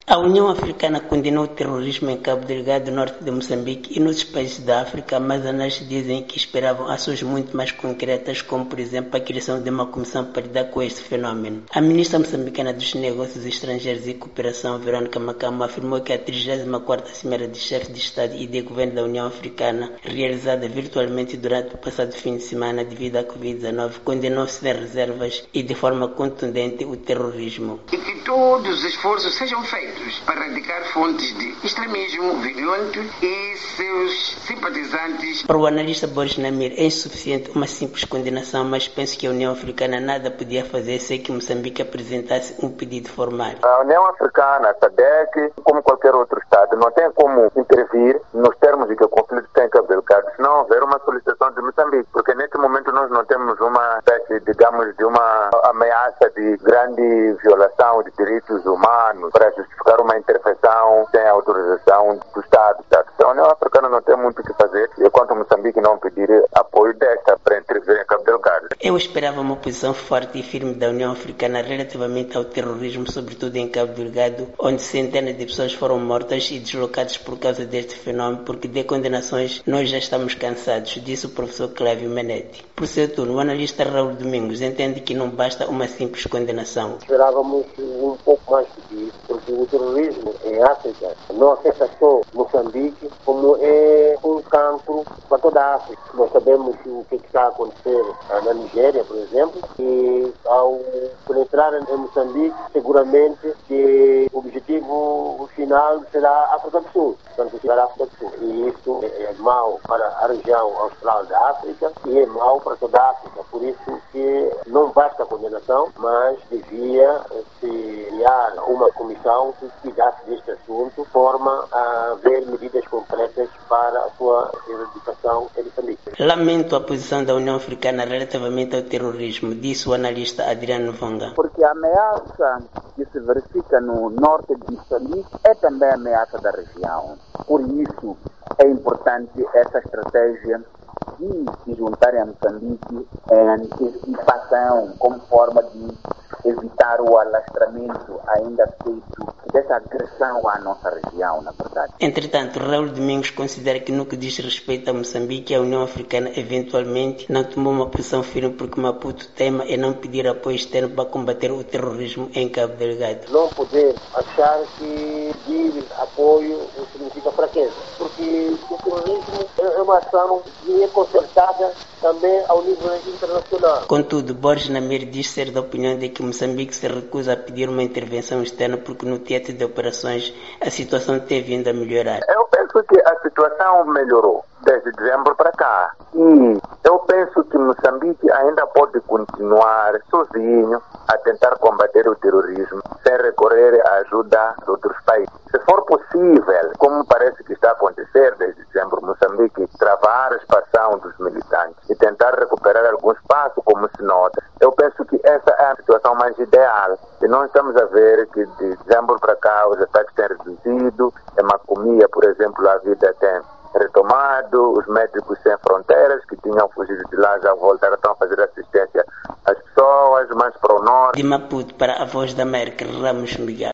A União Africana condenou o terrorismo em Cabo Delgado, norte de Moçambique e nos países da África, mas analistas dizem que esperavam ações muito mais concretas, como por exemplo a criação de uma comissão para lidar com este fenómeno. A ministra moçambicana dos Negócios Estrangeiros e Cooperação, Verônica Macamo, afirmou que a 34ª Cimeira de Chefes de Estado e de Governo da União Africana, realizada virtualmente durante o passado fim de semana devido à Covid-19, condenou sem reservas e de forma contundente o terrorismo. E que todos os esforços sejam feitos para erradicar fontes de extremismo violento e seus simpatizantes. Para o analista Boris Namir, é insuficiente uma simples condenação, mas penso que a União Africana nada podia fazer sem que Moçambique apresentasse um pedido formal. A União Africana, a SADC, como qualquer outro Estado, não tem como intervir nos termos em que o conflito tem em Cabo Delgado, se não houver uma solicitação de Moçambique, porque neste momento nós não temos uma espécie, digamos, de uma ameaça de grande violação de direitos humanos para justificar uma intervenção sem autorização do Estado. Então a União Africana não tem muito o que fazer enquanto Moçambique não pedir apoio desta para intervir em Cabo Delgado. Eu esperava uma posição forte e firme da União Africana relativamente ao terrorismo, sobretudo em Cabo Delgado, onde centenas de pessoas foram mortas e deslocadas por causa deste fenômeno, porque de condenações nós já estamos cansados, disse o professor Clávio Menetti. Por seu turno, o analista Raul Domingos entende que não basta uma simples condenação. Esperávamos um pouco mais disso, porque o terrorismo em África não afeta só Moçambique, como é um cancro para toda a África. Nós sabemos o que está a acontecer na Nigéria, por exemplo, e ao penetrar em Moçambique, seguramente que o objetivo final será a África do Sul, portanto, chegar à África do Sul. E isso é mau para a região austral da África e é mau para toda a África. Por isso que não basta a condenação, mas devia se criar uma comissão que cuidasse deste assunto, de forma a ver medidas concretas para a sua erradicação em Moçambique. Lamento a posição da União Africana relativamente ao terrorismo, disse o analista Adriano Vonga. Porque a ameaça que se verifica no norte de Moçambique é também a ameaça da região. Por isso é importante essa estratégia de se juntarem a Moçambique em antecipação, como forma de evitar o alastramento ainda feito dessa agressão à nossa região, na verdade. Entretanto, Raul Domingos considera que no que diz respeito a Moçambique, a União Africana eventualmente não tomou uma posição firme porque Maputo tema é não pedir apoio externo para combater o terrorismo em Cabo Delgado. Não poder achar que pedir apoio significa fraqueza, porque o terrorismo é uma ação que é concertada também ao nível internacional. Contudo, Boris Namir diz ser da opinião de que Moçambique se recusa a pedir uma intervenção externa porque no teatro de operações a situação tem vindo a melhorar. Eu penso que a situação melhorou desde dezembro para cá. E eu penso que Moçambique ainda pode continuar sozinho a tentar combater o terrorismo sem recorrer à ajuda de outros países. Se for possível, como parece que está a acontecer desde dezembro, Moçambique travar a expansão dos militantes e tentar recuperar algum espaço, como se nota, eu penso que essa é a situação mais ideal. E nós estamos a ver que de dezembro para cá os ataques têm reduzido, em Macomia, por exemplo, a vida tem retomado, os médicos sem fronteiras que tinham fugido de lá já voltaram a fazer assistência às pessoas, mais para o norte. De Maputo para a Voz da América, Ramos Miguel.